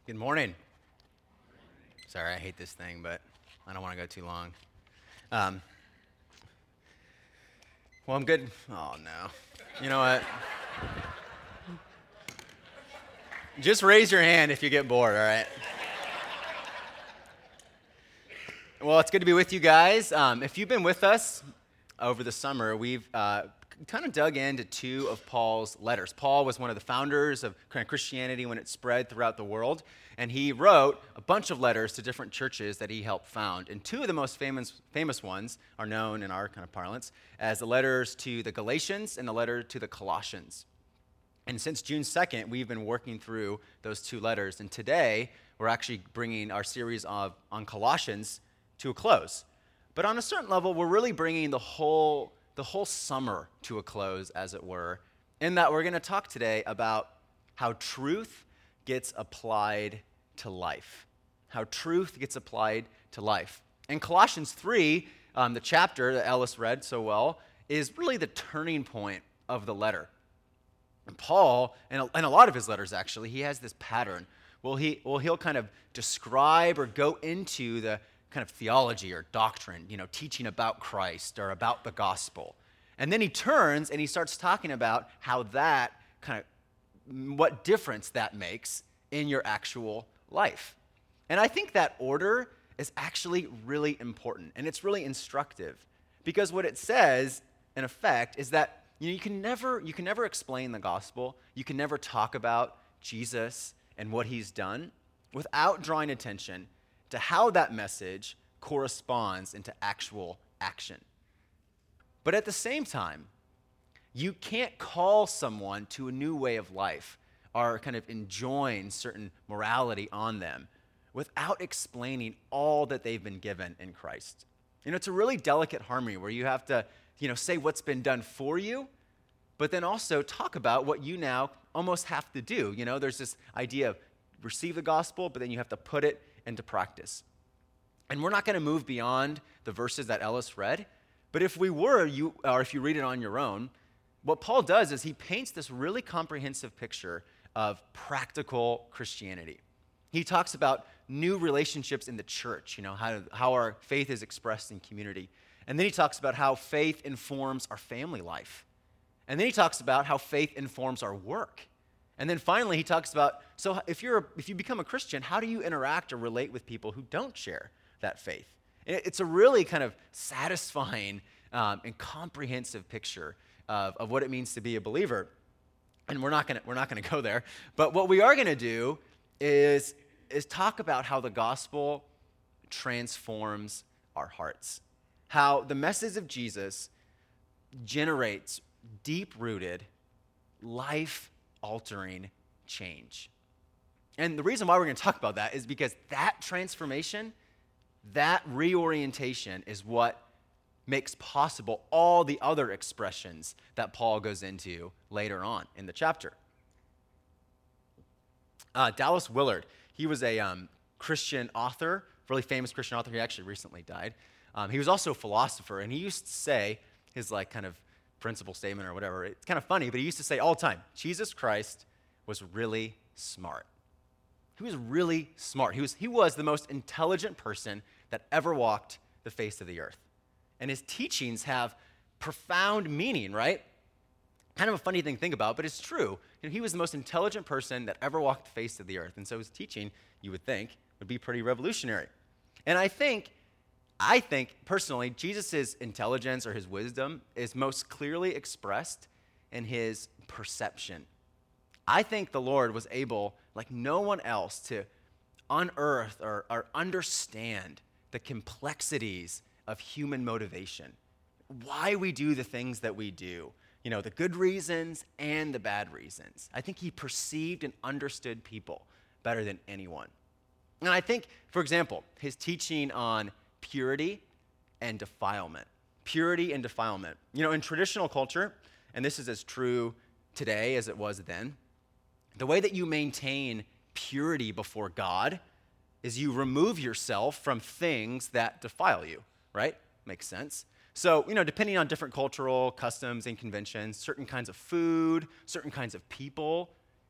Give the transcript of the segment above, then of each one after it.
Good morning. Sorry, I hate this thing, but I don't want to go too long. Um, well, I'm good. Oh, no. You know what? Just raise your hand if you get bored, all right? Well, it's good to be with you guys. If you've been with us over the summer, we've kind of dug into two of Paul's letters. Paul was one of the founders of kind of Christianity when it spread throughout the world, and he wrote a bunch of letters to different churches that he helped found. And two of the most famous ones are known in our kind of parlance as the letters to the Galatians and the letter to the Colossians. And since June 2nd, we've been working through those two letters. And today, we're actually bringing our series on Colossians to a close. But on a certain level, we're really bringing the whole summer to a close, as it were, in that we're going to talk today about how truth gets applied to life. How truth gets applied to life. And Colossians 3, the chapter that Ellis read so well, is really the turning point of the letter. And Paul, in a lot of his letters actually, he has this pattern. He'll kind of describe or go into the kind of theology or doctrine, teaching about Christ or about the gospel. And then he turns and he starts talking about how that what difference that makes in your actual life. And I think that order is actually really important and it's really instructive because what it says, in effect, is that you can never explain the gospel, you can never talk about Jesus and what he's done without drawing attention to how that message corresponds into actual action. But at the same time, you can't call someone to a new way of life or kind of enjoin certain morality on them without explaining all that they've been given in Christ. It's a really delicate harmony where you have to, say what's been done for you, but then also talk about what you now almost have to do. There's this idea of receive the gospel, but then you have to put it into practice. And we're not going to move beyond the verses that Ellis read, but if we were, or if you read it on your own, what Paul does is he paints this really comprehensive picture of practical Christianity. He talks about new relationships in the church, how our faith is expressed in community. And then he talks about how faith informs our family life. And then he talks about how faith informs our work. And then finally, he talks about, so if you become a Christian, how do you interact or relate with people who don't share that faith? It's a really kind of satisfying and comprehensive picture of what it means to be a believer. And we're not gonna go there. But what we are gonna do is talk about how the gospel transforms our hearts. How the message of Jesus generates deep-rooted, life-altering change. And the reason why we're going to talk about that is because that transformation, that reorientation is what makes possible all the other expressions that Paul goes into later on in the chapter. Dallas Willard, he was a Christian author, really famous Christian author. He actually recently died. He was also a philosopher, and he used to say his kind of principle statement or whatever. It's kind of funny, but he used to say all the time, Jesus Christ was really smart. He was really smart. He was the most intelligent person that ever walked the face of the earth. And his teachings have profound meaning, right? Kind of a funny thing to think about, but it's true. He was the most intelligent person that ever walked the face of the earth. And so his teaching, you would think, would be pretty revolutionary. And I think personally, Jesus' intelligence or his wisdom is most clearly expressed in his perception. I think the Lord was able, like no one else, to unearth or understand the complexities of human motivation, why we do the things that we do, the good reasons and the bad reasons. I think he perceived and understood people better than anyone. And I think, for example, his teaching on purity and defilement. Purity and defilement. In traditional culture, and this is as true today as it was then, the way that you maintain purity before God is you remove yourself from things that defile you, right? Makes sense. So, depending on different cultural customs and conventions, certain kinds of food, certain kinds of people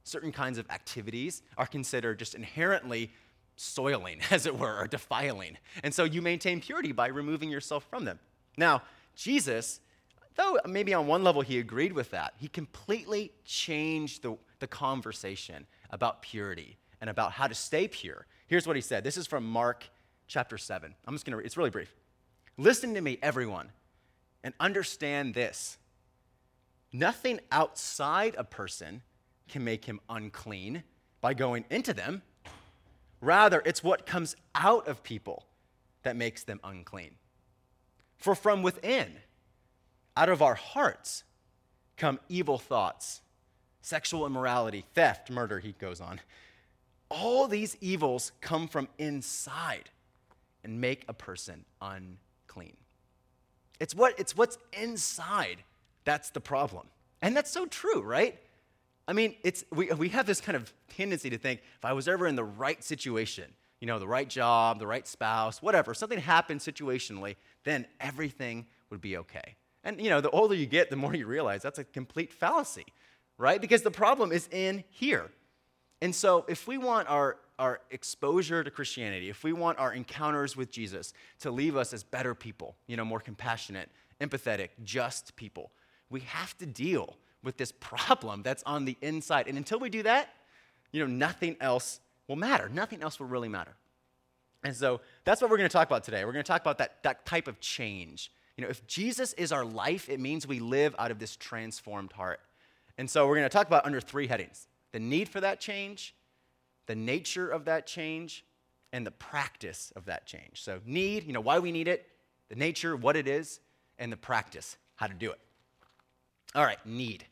certain kinds of activities are considered just inherently soiling, as it were, or defiling. And so you maintain purity by removing yourself from them. Now, Jesus, though maybe on one level he agreed with that, he completely changed the conversation about purity and about how to stay pure. Here's what he said. This is from Mark chapter 7. I'm just going to read. It's really brief. Listen to me, everyone, and understand this. Nothing outside a person can make him unclean by going into them. Rather, it's what comes out of people that makes them unclean. For from within, out of our hearts, come evil thoughts, sexual immorality, theft, murder, he goes on. All these evils come from inside and make a person unclean. It's what's inside that's the problem. And that's so true, right? I mean, we have this kind of tendency to think, if I was ever in the right situation, the right job, the right spouse, whatever, something happened situationally, then everything would be okay. And, the older you get, the more you realize that's a complete fallacy, right? Because the problem is in here. And so if we want our exposure to Christianity, if we want our encounters with Jesus to leave us as better people, more compassionate, empathetic, just people, we have to deal with this problem that's on the inside. And until we do that, nothing else will matter. Nothing else will really matter. And so that's what we're going to talk about today. We're going to talk about that type of change. If Jesus is our life, it means we live out of this transformed heart. And so we're going to talk about under three headings: the need for that change, the nature of that change, and the practice of that change. So need, why we need it, the nature, what it is, and the practice, how to do it. All right, need.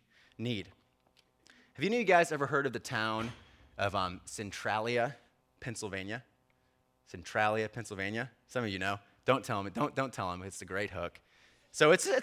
Have any of you guys ever heard of the town of Centralia, Pennsylvania? Centralia, Pennsylvania? Some of you know. Don't tell them. Don't tell them. It's a great hook. So it's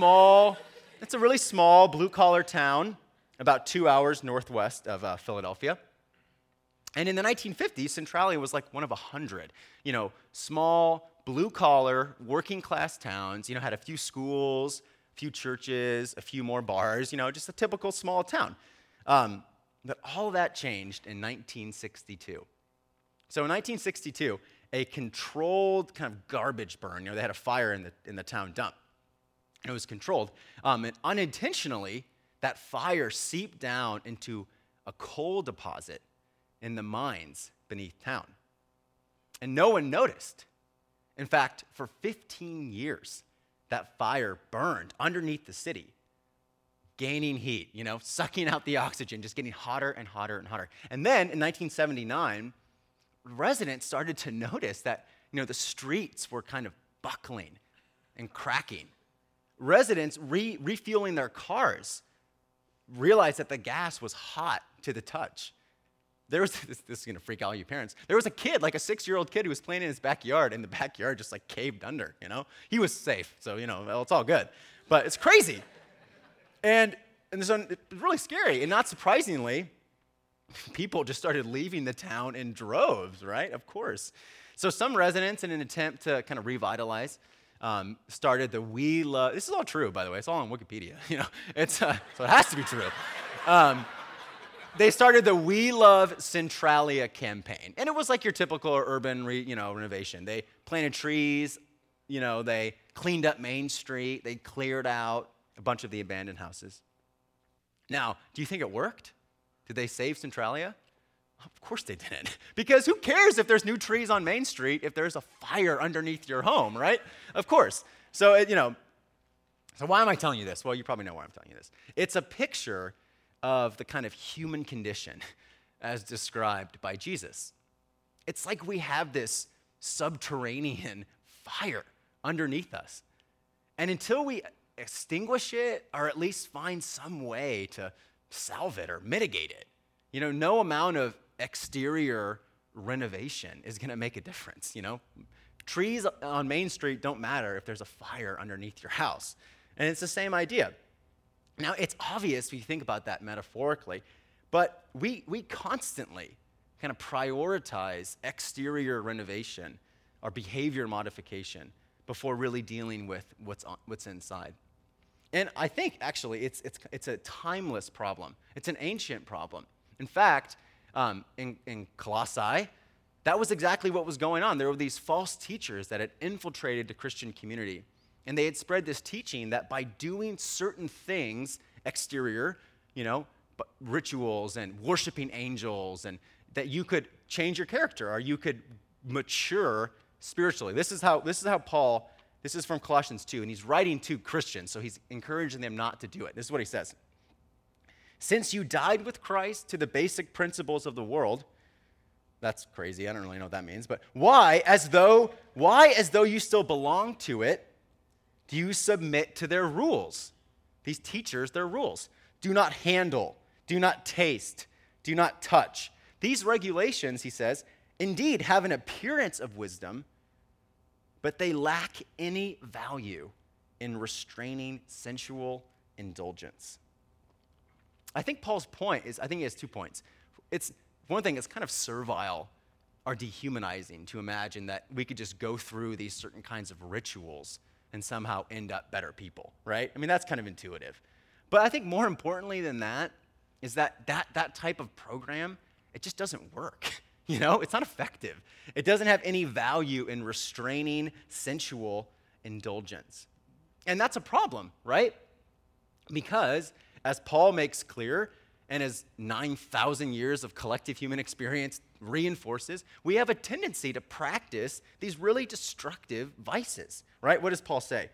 a really small blue-collar town about 2 hours northwest of Philadelphia. And in the 1950s, Centralia was like one of 100, small, blue-collar, working-class towns, had a few schools, a few churches, a few more bars, just a typical small town. But all that changed in 1962. So in 1962, a controlled kind of garbage burn, they had a fire in the town dump, and it was controlled. And unintentionally, that fire seeped down into a coal deposit in the mines beneath town. And no one noticed. In fact, for 15 years, that fire burned underneath the city, gaining heat, sucking out the oxygen, just getting hotter and hotter and hotter. And then in 1979, residents started to notice that, the streets were kind of buckling and cracking. Residents refueling their cars realized that the gas was hot to the touch. This is going to freak out all you parents. There was a kid, like a 6-year-old kid, who was playing in his backyard, and the backyard just like caved under, He was safe, so, well, it's all good. But it's crazy. And so it's really scary. And not surprisingly, people just started leaving the town in droves, right? Of course. So some residents, in an attempt to kind of revitalize, started the We Love. This is all true, by the way. It's all on Wikipedia. So it has to be true. They started the We Love Centralia campaign, and it was like your typical urban, renovation. They planted trees. They cleaned up Main Street. They cleared out a bunch of the abandoned houses. Now, do you think it worked? Did they save Centralia? Of course they didn't. Because who cares if there's new trees on Main Street if there's a fire underneath your home, right? Of course. So, so why am I telling you this? Well, you probably know why I'm telling you this. It's a picture of the kind of human condition as described by Jesus. It's like we have this subterranean fire underneath us. And until we extinguish it, or at least find some way to salve it or mitigate it, no amount of exterior renovation is going to make a difference. Trees on Main Street don't matter if there's a fire underneath your house. And it's the same idea. Now, it's obvious if you think about that metaphorically, but we constantly kind of prioritize exterior renovation or behavior modification before really dealing with what's inside. And I think, actually, it's a timeless problem. It's an ancient problem. In fact, in Colossae, that was exactly what was going on. There were these false teachers that had infiltrated the Christian community. And they had spread this teaching that by doing certain things, exterior, rituals and worshiping angels, and that you could change your character or you could mature spiritually. This is how Paul, this is from Colossians 2, and he's writing to Christians, so he's encouraging them not to do it. This is what he says. Since you died with Christ to the basic principles of the world, that's crazy, I don't really know what that means, but why, as though you still belong to it, do you submit to their rules? These teachers, their rules. Do not handle, do not taste, do not touch. These regulations, he says, indeed have an appearance of wisdom, but they lack any value in restraining sensual indulgence. I think Paul's point is, I think he has 2 points. It's one thing, it's kind of servile or dehumanizing to imagine that we could just go through these certain kinds of rituals and somehow end up better people, right? I mean, that's kind of intuitive. But I think more importantly than that is that type of program, it just doesn't work. It's not effective. It doesn't have any value in restraining sensual indulgence. And that's a problem, right? Because as Paul makes clear, and as 9,000 years of collective human experience reinforces, we have a tendency to practice these really destructive vices, right? What does Paul say?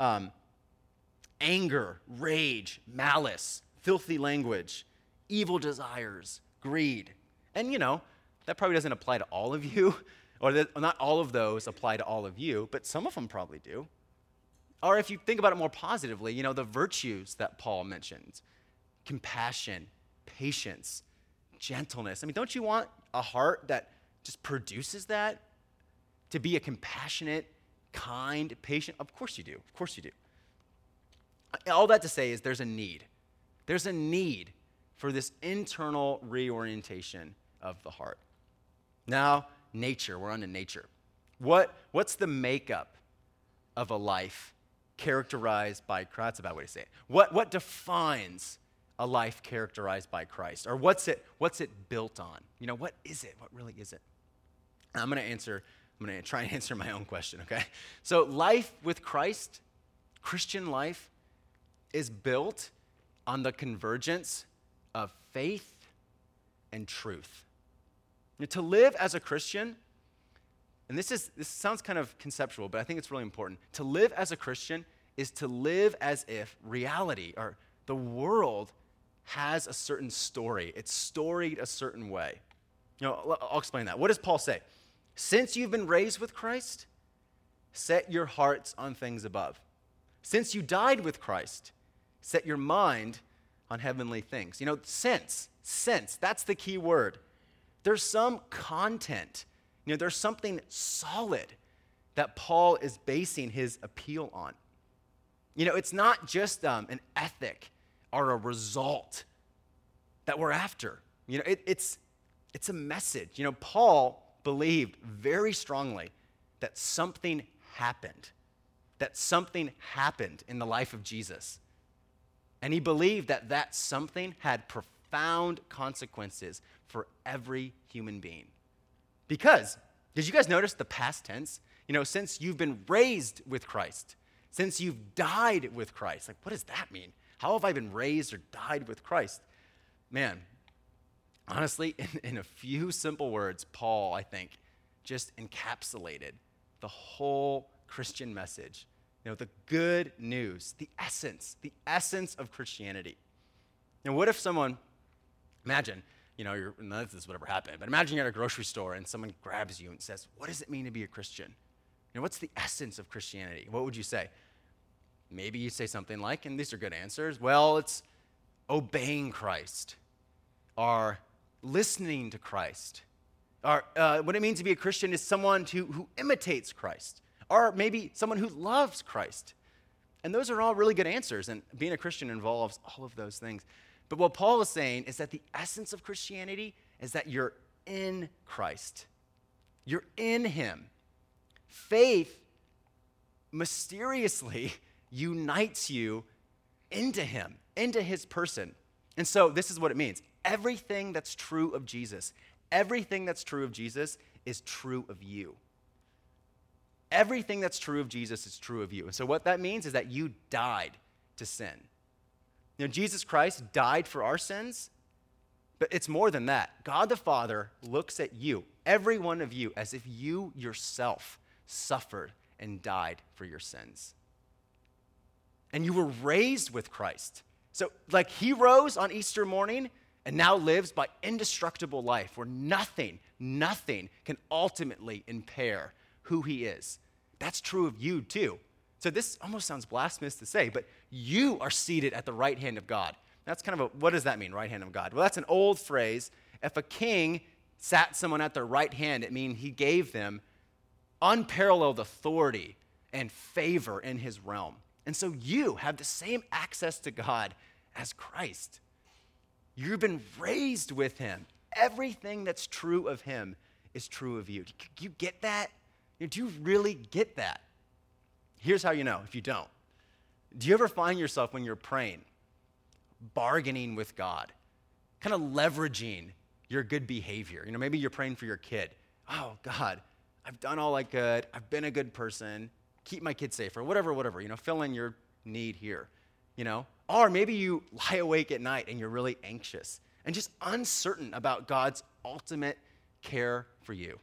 Anger, rage, malice, filthy language, evil desires, greed. And that probably doesn't apply to all of you, or not all of those apply to all of you, but some of them probably do. Or if you think about it more positively, the virtues that Paul mentions, compassion, patience, gentleness. I mean, don't you want a heart that just produces that? To be a compassionate, kind, patient? Of course you do. Of course you do. All that to say is there's a need. There's a need for this internal reorientation of the heart. Now, nature. We're on to nature. What's the makeup of a life characterized by Christ? That's a bad way to say it. What defines a life characterized by Christ? Or what's it built on? What is it? What really is it? I'm going to try and answer my own question, okay? So life with Christ, Christian life, is built on the convergence of faith and truth. To live as a Christian, and this sounds kind of conceptual, but I think it's really important. To live as a Christian is to live as if reality or the world has a certain story. It's storied a certain way. I'll explain that. What does Paul say? Since you've been raised with Christ, set your hearts on things above. Since you died with Christ, set your mind on heavenly things. Since, that's the key word. There's some content, there's something solid that Paul is basing his appeal on. It's not just an ethic or a result that we're after. It's a message. Paul believed very strongly that something happened in the life of Jesus. And he believed that something had profound consequences for every human being. Because, did you guys notice the past tense? Since you've been raised with Christ, since you've died with Christ. Like, what does that mean? How have I been raised or died with Christ? Man, honestly, in a few simple words, Paul, I think, just encapsulated the whole Christian message. The good news, the essence of Christianity. And what if someone, imagine, none of this would ever happen, but imagine you're at a grocery store and someone grabs you and says, what does it mean to be a Christian? What's the essence of Christianity? What would you say? Maybe you say something like, and these are good answers, well, it's obeying Christ, or listening to Christ, or what it means to be a Christian is someone who imitates Christ, or maybe someone who loves Christ. And those are all really good answers, and being a Christian involves all of those things. But what Paul is saying is that the essence of Christianity is that you're in Christ. You're in him. Faith mysteriously unites you into him, into his person. And so this is what it means. everything that's true of Jesus, everything that's true of Jesus is true of you. Everything that's true of Jesus is true of you. And so what that means is that you died to sin. Jesus Christ died for our sins, but it's more than that. God the Father looks at you, every one of you, as if you yourself suffered and died for your sins. And you were raised with Christ. So like he rose on Easter morning and now lives by indestructible life where nothing can ultimately impair who he is. That's true of you too. So this almost sounds blasphemous to say, but you are seated at the right hand of God. That's kind of what does that mean, right hand of God? Well, that's an old phrase. If a king sat someone at their right hand, it means he gave them unparalleled authority and favor in his realm. And so you have the same access to God as Christ. You've been raised with him. Everything that's true of him is true of you. Do you get that? Do you really get that? Here's how you know if you don't. Do you ever find yourself when you're praying, bargaining with God, kind of leveraging your good behavior? Maybe you're praying for your kid. Oh, God, I've done all I could. I've been a good person. Keep my kid safe or whatever, fill in your need here, Or maybe you lie awake at night and you're really anxious and just uncertain about God's ultimate care for you.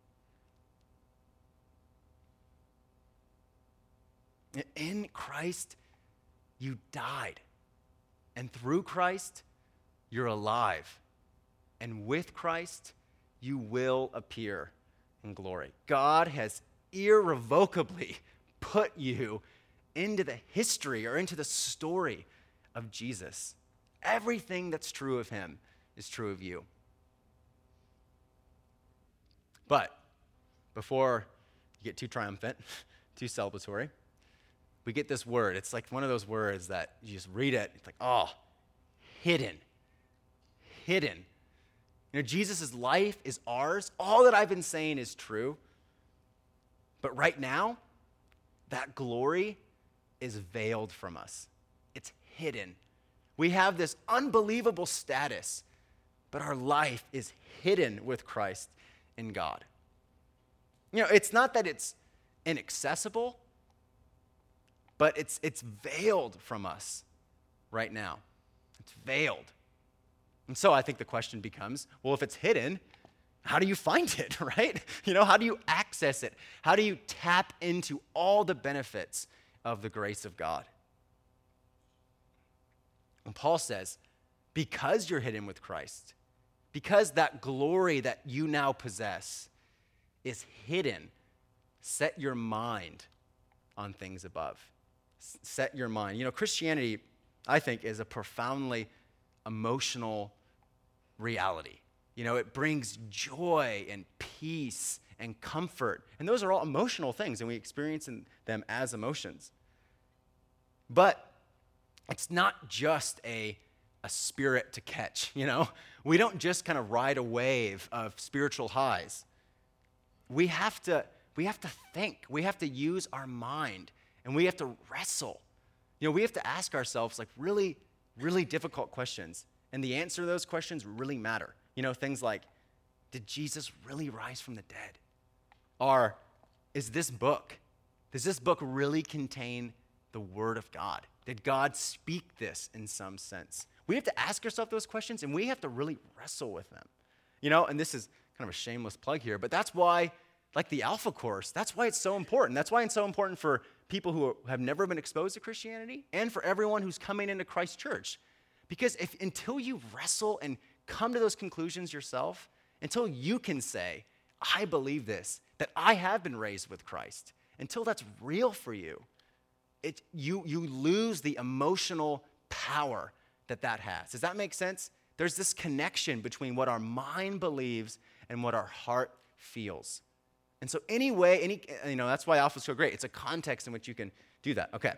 In Christ, you died. And through Christ, you're alive. And with Christ, you will appear in glory. God has irrevocably put you into the history or into the story of Jesus. Everything that's true of him is true of you. But before you get too triumphant, too celebratory, we get this word. It's like one of those words that you just read it, it's like, oh, hidden. Hidden. Jesus' life is ours. All that I've been saying is true. But right now, that glory is veiled from us. It's hidden. We have this unbelievable status, but our life is hidden with Christ in God. It's not that it's inaccessible, but it's veiled from us right now. It's veiled. And so I think the question becomes, well, if it's hidden, how do you find it, right? How do you access it? How do you tap into all the benefits of the grace of God? And Paul says, because you're hidden with Christ, because that glory that you now possess is hidden, set your mind on things above. Set your mind. Christianity, I think, is a profoundly emotional reality. It brings joy and peace and comfort. And those are all emotional things, and we experience them as emotions. But it's not just a spirit to catch, We don't just kind of ride a wave of spiritual highs. We have to think. We have to use our mind. And we have to wrestle. We have to ask ourselves really, really difficult questions. And the answer to those questions really matter. Things like, did Jesus really rise from the dead? Or does this book really contain the Word of God? Did God speak this in some sense? We have to ask ourselves those questions, and we have to really wrestle with them. And this is kind of a shameless plug here, but that's why, like the Alpha Course, that's why it's so important. That's why it's so important for people who have never been exposed to Christianity and for everyone who's coming into Christ Church. Because until you wrestle and come to those conclusions yourself, until you can say, I believe this, that I have been raised with Christ, until that's real for you, you lose the emotional power that has. Does that make sense? There's this connection between what our mind believes and what our heart feels. And so that's why Alpha's so great. It's a context in which you can do that. Okay.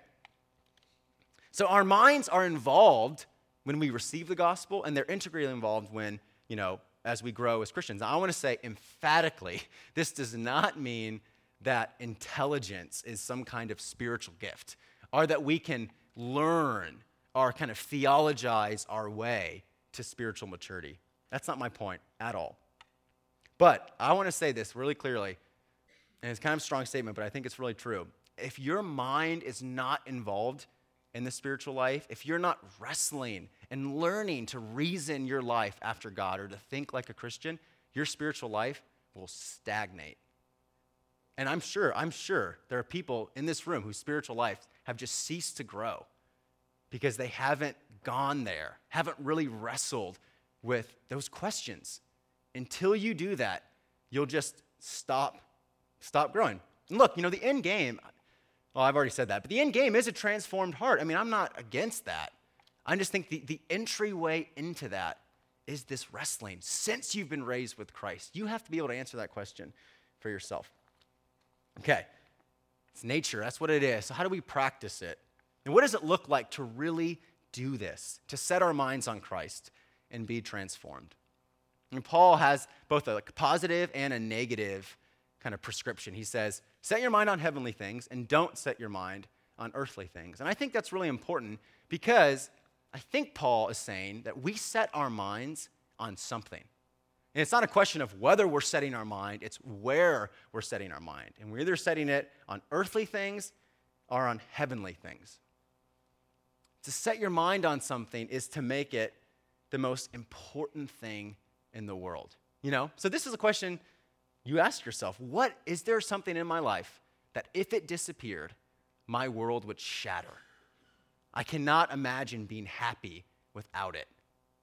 So our minds are involved when we receive the gospel, and they're integrally involved when, as we grow as Christians. Now, I want to say emphatically, this does not mean that intelligence is some kind of spiritual gift, or that we can learn or kind of theologize our way to spiritual maturity. That's not my point at all. But I want to say this really clearly, and it's kind of a strong statement, but I think it's really true. If your mind is not involved in the spiritual life, if you're not wrestling and learning to reason your life after God or to think like a Christian, your spiritual life will stagnate. And I'm sure there are people in this room whose spiritual lives have just ceased to grow because they haven't gone there, haven't really wrestled with those questions. Until you do that, you'll just stop growing. And look, the end game, well, I've already said that, but the end game is a transformed heart. I mean, I'm not against that. I just think the entryway into that is this wrestling. Since you've been raised with Christ, you have to be able to answer that question for yourself. Okay, it's nature. That's what it is. So how do we practice it? And what does it look like to really do this, to set our minds on Christ and be transformed? And Paul has both a positive and a negative kind of prescription. He says, set your mind on heavenly things and don't set your mind on earthly things. And I think that's really important because I think Paul is saying that we set our minds on something. And it's not a question of whether we're setting our mind, it's where we're setting our mind. And we're either setting it on earthly things or on heavenly things. To set your mind on something is to make it the most important thing in the world. So this is a question you ask yourself. Is there something in my life that if it disappeared, my world would shatter? I cannot imagine being happy without it.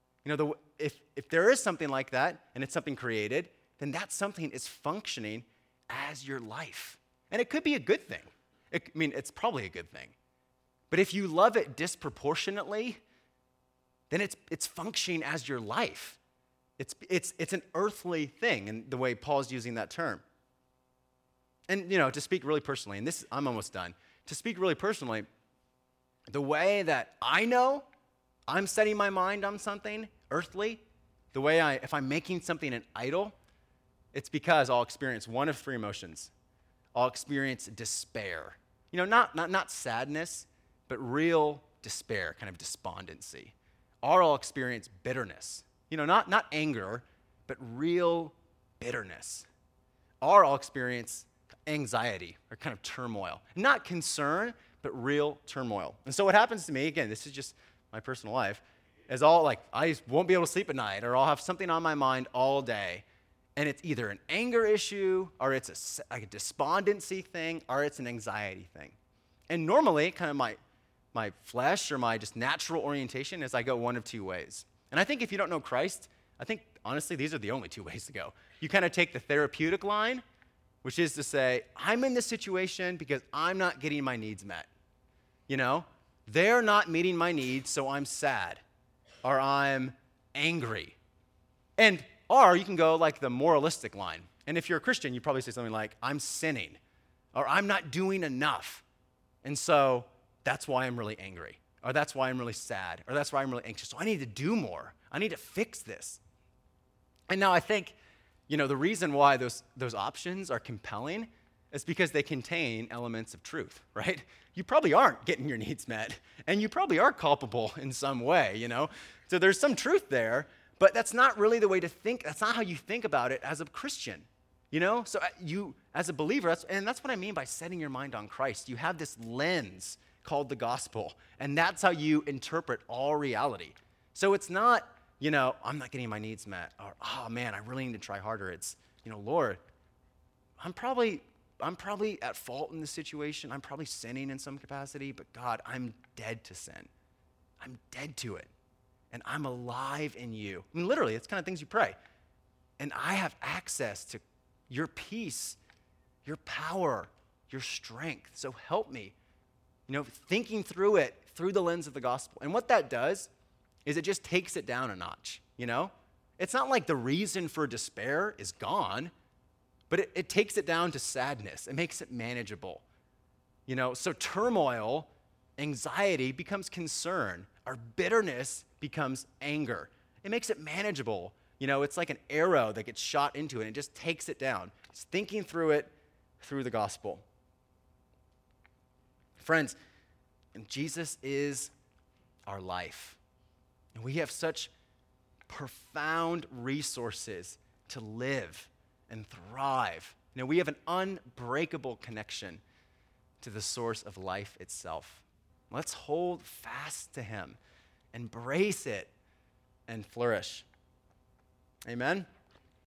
If there is something like that, and it's something created, then that something is functioning as your life. And it could be a good thing. It's probably a good thing. But if you love it disproportionately, then it's functioning as your life. It's an earthly thing, in the way Paul's using that term. And, to speak really personally, and I'm almost done. To speak really personally, the way that I know I'm setting my mind on something earthly, if I'm making something an idol, it's because I'll experience one of three emotions. I'll experience despair. Not sadness, but real despair, kind of despondency. Or I'll experience bitterness. Not anger, but real bitterness. Or I'll experience anxiety or kind of turmoil. Not concern, but real turmoil. And so what happens to me, again, this is just my personal life, is I won't be able to sleep at night, or I'll have something on my mind all day. And it's either an anger issue, or it's a despondency thing, or it's an anxiety thing. And normally, kind of my flesh or my just natural orientation is I go one of two ways. And I think if you don't know Christ, I think, honestly, these are the only two ways to go. You kind of take the therapeutic line, which is to say, I'm in this situation because I'm not getting my needs met. They're not meeting my needs, so I'm sad, or I'm angry. Or you can go like the moralistic line. And if you're a Christian, you probably say something like, I'm sinning, or I'm not doing enough. And so that's why I'm really angry, or that's why I'm really sad, or that's why I'm really anxious. So I need to do more. I need to fix this. And now I think, the reason why those options are compelling is because they contain elements of truth, right? You probably aren't getting your needs met, and you probably are culpable in some way, So there's some truth there, but that's not really the way to think. That's not how you think about it as a Christian, So you, as a believer, that's what I mean by setting your mind on Christ. You have this lens called the gospel, and that's how you interpret all reality. So it's not, I'm not getting my needs met, or, oh man, I really need to try harder. It's, Lord, I'm probably at fault in this situation. I'm probably sinning in some capacity, but God, I'm dead to sin. I'm dead to it. And I'm alive in you. Literally, it's kind of things you pray. And I have access to your peace, your power, your strength. So help me, thinking through it through the lens of the gospel. And what that does is it just takes it down a notch, It's not like the reason for despair is gone, but it takes it down to sadness. It makes it manageable. So turmoil, anxiety becomes concern. Our bitterness becomes anger. It makes it manageable. It's like an arrow that gets shot into it and it just takes it down. It's thinking through it through the gospel. Friends, and Jesus is our life. And we have such profound resources to live and thrive. We have an unbreakable connection to the source of life itself. Let's hold fast to him, embrace it, and flourish. Amen?